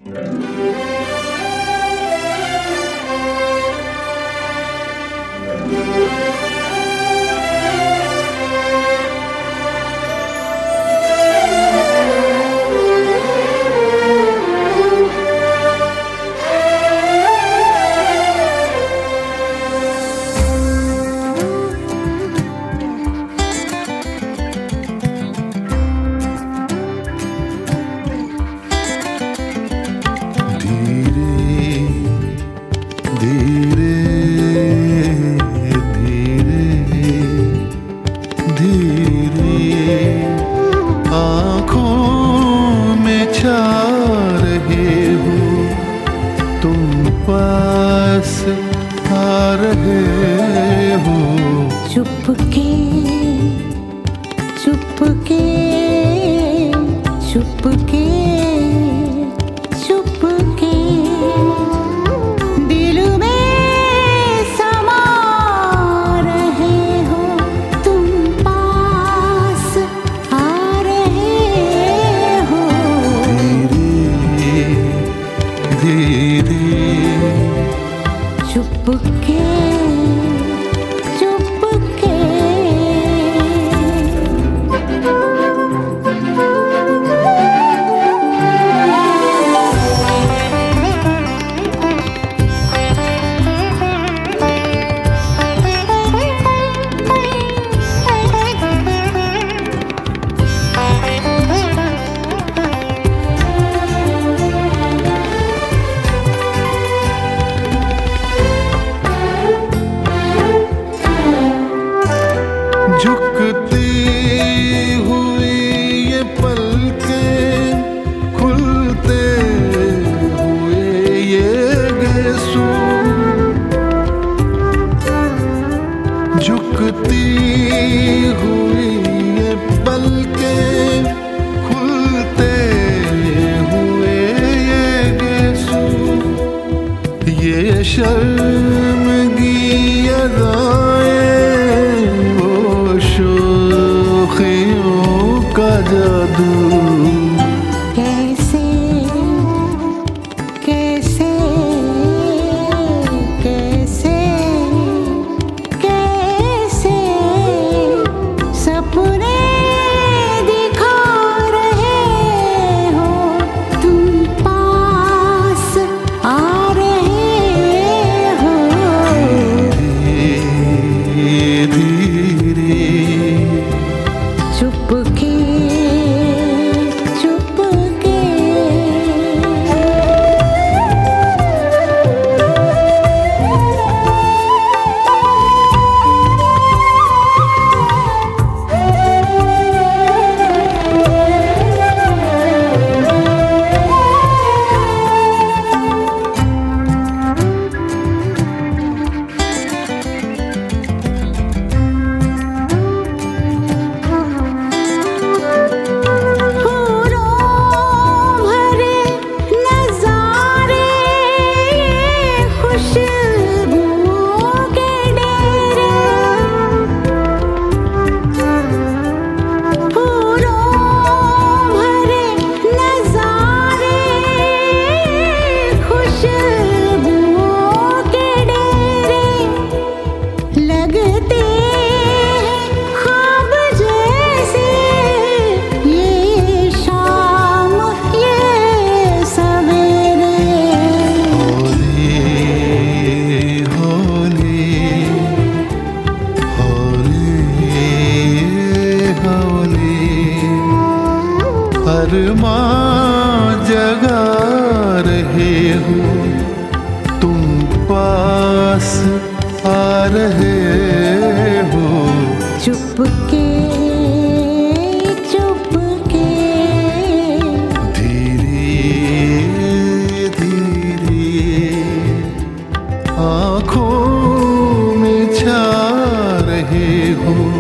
आ रहे हो। चुपके चुपके चुपके चुपके दिल में समा रहे हो, तुम पास आ रहे हो। धीरे धीरे चुपके झुकती हुई ये पलकें, खुलते हुए ये गेसू, झुकती हुई ये पलकें, खुलते हुए ये गेसू, ये शर्मगी अदाएं, का जादू। कैसे कैसे कैसे कैसे सपने दिखा रहे हो, तुम पास आ रहे हो। धीरे चुपके चुपके अरमां जगा रहे हो, तुम पास आ रहे हो। चुपके चुपके धीरे धीरे आँखों में छा रहे हो।